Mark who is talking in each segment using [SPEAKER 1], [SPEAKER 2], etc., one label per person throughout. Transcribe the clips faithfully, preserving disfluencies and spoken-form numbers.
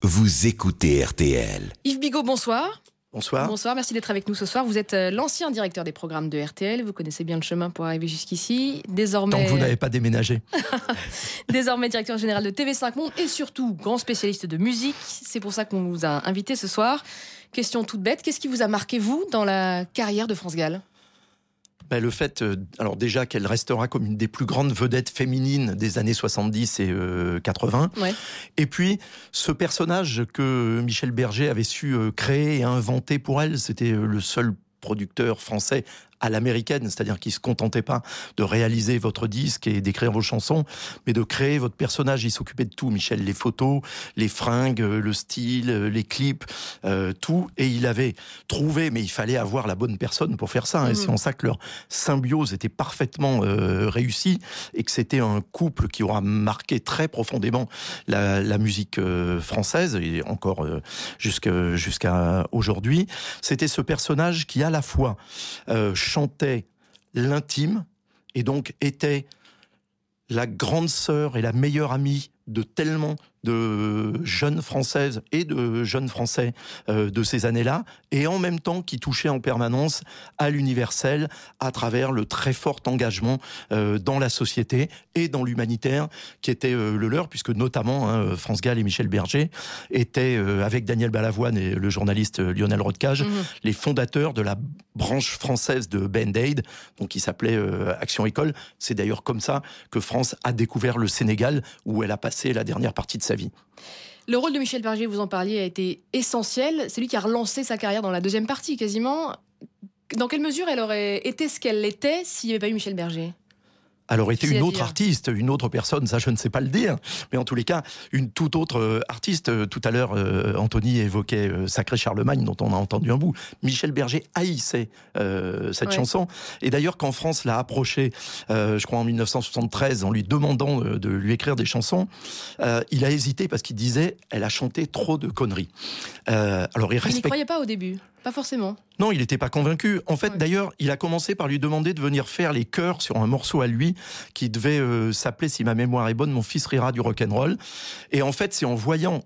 [SPEAKER 1] vous écoutez R T L.
[SPEAKER 2] Yves Bigot, bonsoir.
[SPEAKER 3] Bonsoir.
[SPEAKER 2] Bonsoir, merci d'être avec nous ce soir. Vous êtes l'ancien directeur des programmes de R T L. Vous connaissez bien le chemin pour arriver jusqu'ici. Désormais...
[SPEAKER 3] Tant que vous n'avez pas déménagé.
[SPEAKER 2] Désormais directeur général de T V cinq Monde et surtout grand spécialiste de musique. C'est pour ça qu'on vous a invité ce soir. Question toute bête, qu'est-ce qui vous a marqué, vous, dans la carrière de France Gall ?
[SPEAKER 3] Ben, le fait, euh, alors déjà qu'elle restera comme une des plus grandes vedettes féminines des années soixante-dix et euh, quatre-vingts.
[SPEAKER 2] Ouais.
[SPEAKER 3] Et puis, ce personnage que Michel Berger avait su euh, créer et inventer pour elle, c'était euh, le seul producteur français à l'américaine, c'est-à-dire qui se contentait pas de réaliser votre disque et d'écrire vos chansons, mais de créer votre personnage. Il s'occupait de tout, Michel, les photos, les fringues, le style, les clips, euh, tout. Et il avait trouvé, mais il fallait avoir la bonne personne pour faire ça. Hein, mmh. Et c'est en ça que leur symbiose était parfaitement euh, réussie et que c'était un couple qui aura marqué très profondément la, la musique euh, française et encore euh, jusqu'à, jusqu'à aujourd'hui. C'était ce personnage qui, à la fois, euh, chantait l'intime et donc était la grande sœur et la meilleure amie de tellement de jeunes Françaises et de jeunes Français euh, de ces années-là, et en même temps qui touchait en permanence à l'universel à travers le très fort engagement euh, dans la société et dans l'humanitaire qui était euh, le leur, puisque notamment hein, France Gall et Michel Berger étaient, euh, avec Daniel Balavoine et le journaliste Lionel Rodcage, mmh. les fondateurs de la branche française de Band Aid, donc qui s'appelait euh, Action École. C'est d'ailleurs comme ça que France a découvert le Sénégal, où elle a passé la dernière partie de sa vie.
[SPEAKER 2] Le rôle de Michel Berger, vous en parliez, a été essentiel. C'est lui qui a relancé sa carrière dans la deuxième partie, quasiment. Dans quelle mesure elle aurait été ce qu'elle était s'il n'y avait pas eu Michel Berger ?
[SPEAKER 3] Alors, était une autre artiste, une autre personne, ça je ne sais pas le dire, mais en tous les cas, une toute autre euh, artiste. Tout à l'heure, euh, Anthony évoquait euh, Sacré Charlemagne, dont on a entendu un bout. Michel Berger haïssait euh, cette ouais. chanson. Et d'ailleurs, quand France l'a approché, euh, je crois en dix-neuf cent soixante-treize, en lui demandant de, de lui écrire des chansons, euh, il a hésité parce qu'il disait « elle a chanté trop de conneries euh, ». Alors, il respect...
[SPEAKER 2] n'y croyait pas au début. Pas forcément.
[SPEAKER 3] Non, il n'était pas convaincu. En fait,
[SPEAKER 2] ouais.
[SPEAKER 3] d'ailleurs, il a commencé par lui demander de venir faire les chœurs sur un morceau à lui qui devait euh, s'appeler, si ma mémoire est bonne, Mon fils rira du rock'n'roll. Et en fait, c'est en voyant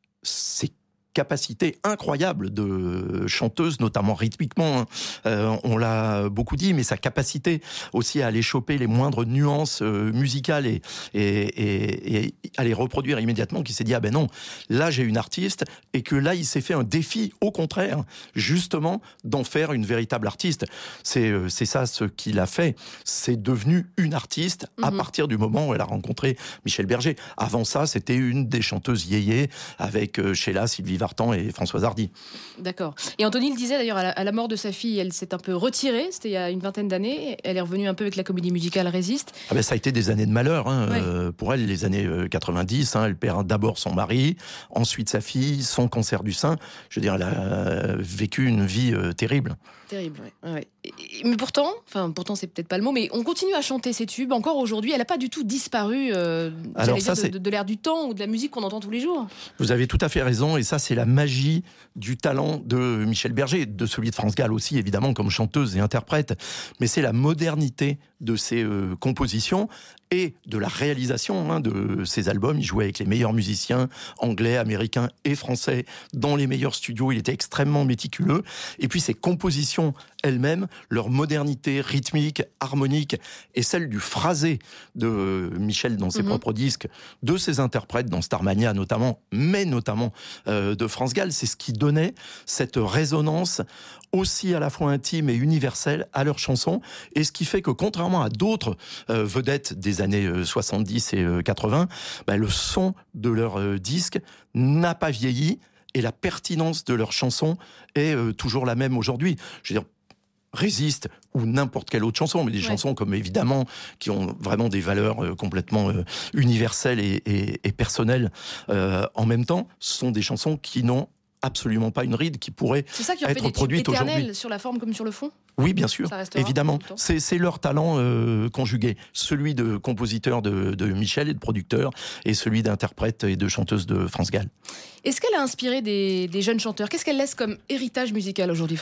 [SPEAKER 3] ces capacité incroyable de chanteuse, notamment rythmiquement, hein. euh, on l'a beaucoup dit, mais sa capacité aussi à aller choper les moindres nuances euh, musicales et, et, et, et à les reproduire immédiatement, qui s'est dit, ah ben non, là j'ai une artiste, et que là il s'est fait un défi, au contraire, justement, d'en faire une véritable artiste. C'est, euh, c'est ça ce qu'il a fait, c'est devenu une artiste mm-hmm. à partir du moment où elle a rencontré Michel Berger. Avant ça, c'était une des chanteuses yéyé, avec euh, Sheila, Sylvie Vartan et Françoise Hardy.
[SPEAKER 2] D'accord. Et Anthony le disait d'ailleurs, à la, à la mort de sa fille, elle s'est un peu retirée, c'était il y a une vingtaine d'années, elle est revenue un peu avec la comédie musicale Résiste.
[SPEAKER 3] Ah ben ça a été des années de malheur hein,
[SPEAKER 2] ouais.
[SPEAKER 3] euh, pour elle, les années quatre-vingt-dix, hein, elle perd d'abord son mari, ensuite sa fille, son cancer du sein, je veux dire, elle a vécu une vie euh, terrible.
[SPEAKER 2] Terrible, ouais. ouais. Et, mais pourtant, enfin pourtant c'est peut-être pas le mot, mais on continue à chanter ces tubes encore aujourd'hui, elle n'a pas du tout disparu euh, Alors ça, dire, de, de, de l'air du temps ou de la musique qu'on entend tous les jours.
[SPEAKER 3] Vous avez tout à fait raison, et ça c'est la magie du talent de Michel Berger, de celui de France Gall aussi évidemment comme chanteuse et interprète, mais c'est la modernité de ses euh, compositions et de la réalisation hein, de ses albums. Il jouait avec les meilleurs musiciens anglais, américains et français dans les meilleurs studios. Il était extrêmement méticuleux. Et puis ses compositions elles-mêmes, leur modernité rythmique, harmonique et celle du phrasé de Michel dans ses mm-hmm. propres disques, de ses interprètes dans Starmania notamment, mais notamment euh, de France Gall, c'est ce qui donnait cette résonance aussi à la fois intime et universelle à leurs chansons, et ce qui fait que contrairement à d'autres euh, vedettes des années euh, soixante-dix et euh, quatre-vingts, bah, le son de leurs euh, disques n'a pas vieilli, et la pertinence de leurs chansons est euh, toujours la même aujourd'hui. Je veux dire, Résiste ou n'importe quelle autre chanson, mais des ouais. chansons comme évidemment qui ont vraiment des valeurs euh, complètement euh, universelles et, et, et personnelles euh, en même temps, sont des chansons qui n'ont absolument pas une ride, qui pourrait
[SPEAKER 2] c'est ça qui
[SPEAKER 3] être
[SPEAKER 2] fait des
[SPEAKER 3] produite
[SPEAKER 2] tubes éternels
[SPEAKER 3] aujourd'hui.
[SPEAKER 2] Sur la forme comme sur le fond.
[SPEAKER 3] Oui, bien sûr, évidemment. C'est, c'est leur talent euh, conjugué. Celui de compositeur de, de Michel et de producteur, et celui d'interprète et de chanteuse de France Gall.
[SPEAKER 2] Est-ce qu'elle a inspiré des, des jeunes chanteurs ? Qu'est-ce qu'elle laisse comme héritage musical aujourd'hui, France Gall ?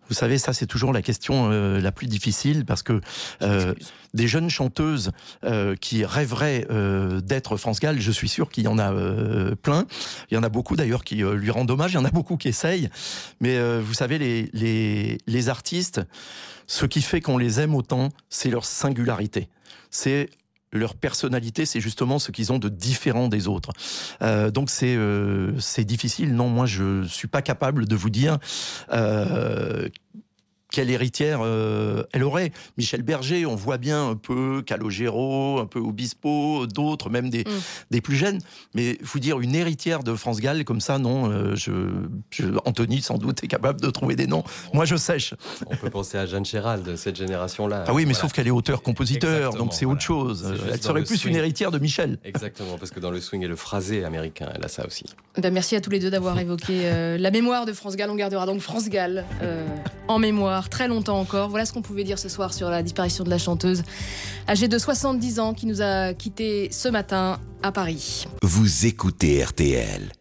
[SPEAKER 3] Vous savez, ça c'est toujours la question euh, la plus difficile parce que euh, des jeunes chanteuses euh, qui rêveraient euh, d'être France Gall, je suis sûr qu'il y en a euh, plein. Il y en a beaucoup d'ailleurs qui euh, lui rendent hommage, il y en a beaucoup qui essayent. Mais euh, vous savez, les, les, les artistes, ce qui fait qu'on les aime autant, c'est leur singularité. C'est leur personnalité, c'est justement ce qu'ils ont de différent des autres. Euh, donc c'est euh, c'est difficile. Non, moi je suis pas capable de vous dire euh, quelle héritière euh, elle aurait. Michel Berger, on voit bien un peu Calogero, un peu Obispo, d'autres, même des, mm. des plus jeunes. Mais vous dire une héritière de France Gall comme ça, non. Euh, je, je, Anthony, sans doute, est capable de trouver des noms. Moi, je sèche.
[SPEAKER 4] On peut penser à Jeanne Chéral de cette génération-là.
[SPEAKER 3] Ah oui, mais
[SPEAKER 4] voilà.
[SPEAKER 3] sauf qu'elle est auteur-compositeur, donc c'est
[SPEAKER 4] voilà.
[SPEAKER 3] autre chose.
[SPEAKER 4] C'est
[SPEAKER 3] elle serait plus
[SPEAKER 4] swing.
[SPEAKER 3] une héritière de Michel.
[SPEAKER 4] Exactement, parce que dans le swing et le phrasé américain, elle a ça aussi.
[SPEAKER 2] Ben, merci à tous les deux d'avoir évoqué euh, la mémoire de France Gall. On gardera donc France Gall euh, en mémoire très longtemps encore. Voilà ce qu'on pouvait dire ce soir sur la disparition de la chanteuse âgée de soixante-dix ans qui nous a quittés ce matin à Paris.
[SPEAKER 1] Vous écoutez R T L.